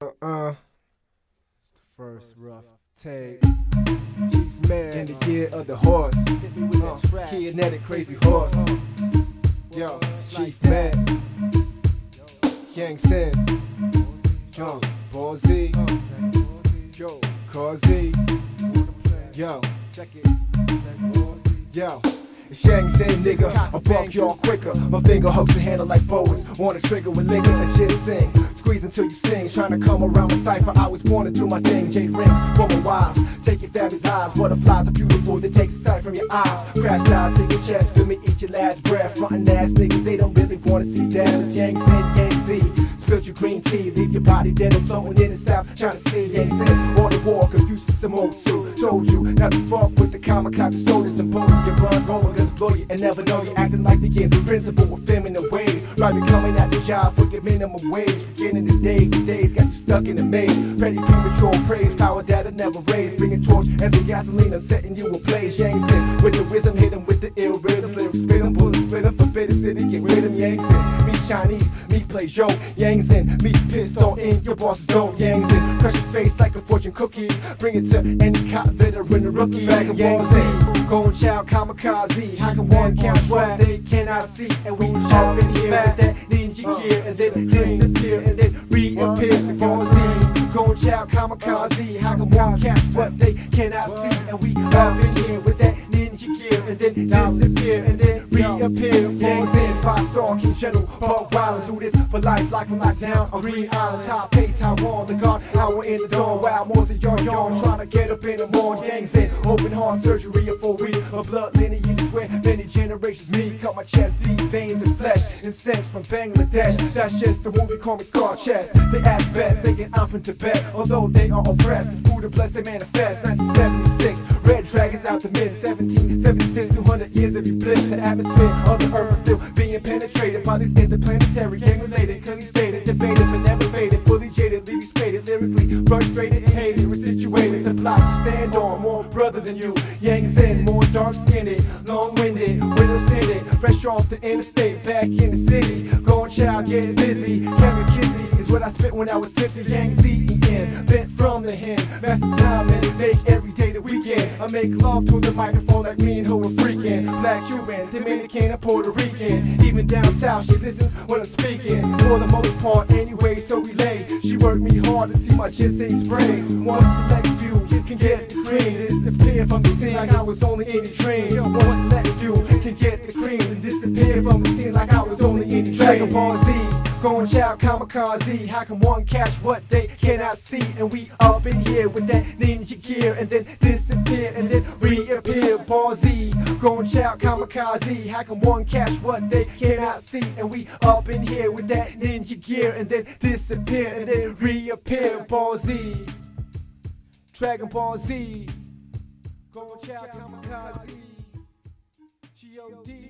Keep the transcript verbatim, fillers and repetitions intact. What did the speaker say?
Uh-uh. It's the first rough take. Chief Man in the year of the horse. Uh, kinetic crazy horse. Yo, Chief Man. Yang Sin. Yo, Ball Z. Yo, Causey. Yo, check it. Yo. It's Yang Sin, nigga, I buck y'all quicker. My finger hooks the handle like boas. Want a trigger with liquor, a shit sing. Squeeze until you sing, trying to come around my cipher. I was born to do my thing. Jade rings, woman wise. Take your family's eyes. Butterflies are beautiful, they take the sight from your eyes. Crash down to your chest, feel me eat your last breath. Frontin' ass niggas, they don't really wanna see them. It's Yang Sin, Yang Z. Spilt your green tea, leave your body dead and floating in the south. Trying to see Yang Sin, or the war, Confucius some old two. Told you not to fuck with the kamikaze soldiers and bullets. Get run over, cause blow you and never know you acting like the game. The principle with feminine ways. Right, me coming at the job for your minimum wage. Beginning the day, the days got you stuck in the maze. Ready premature praise, power that I never raised. Bring a torch and some gasoline, I'm setting you ablaze. Yang Sin, with the wisdom, hit him with the ill rhythms. Lyrics spit him, bullets split him, forbidden city, get rid of him. Yang Sin, me Chinese, me play Joe. Yang Sin, me pistol in your boss's dough. Yang Sin, crush your face like a fortune cookie. Bring it to any cop, veteran, a rookie. Yang Sin, Golden Child, kamikaze. How can one catch what they cannot see? And we up in here with that ninja gear, and then disappear, and then reappear. Ball Z, Golden Child, kamikaze. How can one catch what they cannot see? And we up in here with that ninja gear, and then disappear, and then reappear. Yang Sin, five star King General, Buck Wildin'. Do this for life, like when lockdown on Green Island. Taipei, Taiwan, the guard hour in the dawn. Wow, most of y'all yawn, trying to get up in the morning. Yang Sin, open heart surgery in four weeks. A blood lineage is where many generations meet. Cut my chest, deep veins and flesh, incense from Bangladesh. That's just the movie, call me Scar Chest. They ask bet, thinking I'm from Tibet. Although they are oppressed, it's Buddha blessed, they manifest. Nineteen seventy-six, red dragons out the mist. Seventeen seventy-six, two hundred years of you bliss. The atmosphere of the earth is still being penetrated by these interplanetary gang related, clearly stated, debated, but never faded. Fully jaded, leave you spaded, lyrically frustrated, hated, resituated. The block you stand on, more brother than you. Yang Sin, more dark skinned, long winded, windows tinted, fresh off the interstate, back in the city. Golden Child, getting busy. Kevin Kizzy is what I spit when I was tipsy. Yang Z E N, bent from the hen, master time and it make every day the weekend. I make love to the microphone like me and who are freaking. Black Cuban, Dominican, and Puerto Rican. Even down south, she listens when I'm speaking. For the most part, anyway, so we lay. She worked me hard to see my ginseng spray. One select few can get the cream, then disappear from the scene like I was only in a dream. One select few can get the cream, then disappear from the scene like I was only in a dream. Dragon Ball Z, Golden Child, kamikaze. How can one catch what they cannot see? And we up in here with that ninja gear, and then disappear, and then reappear. Ball Z, Golden Child, kamikaze. How can one catch what they cannot see? And we up in here with that ninja gear, and then disappear, and then reappear. Ball Z, Dragon Ball Z, Golden Child, kamikaze. G O D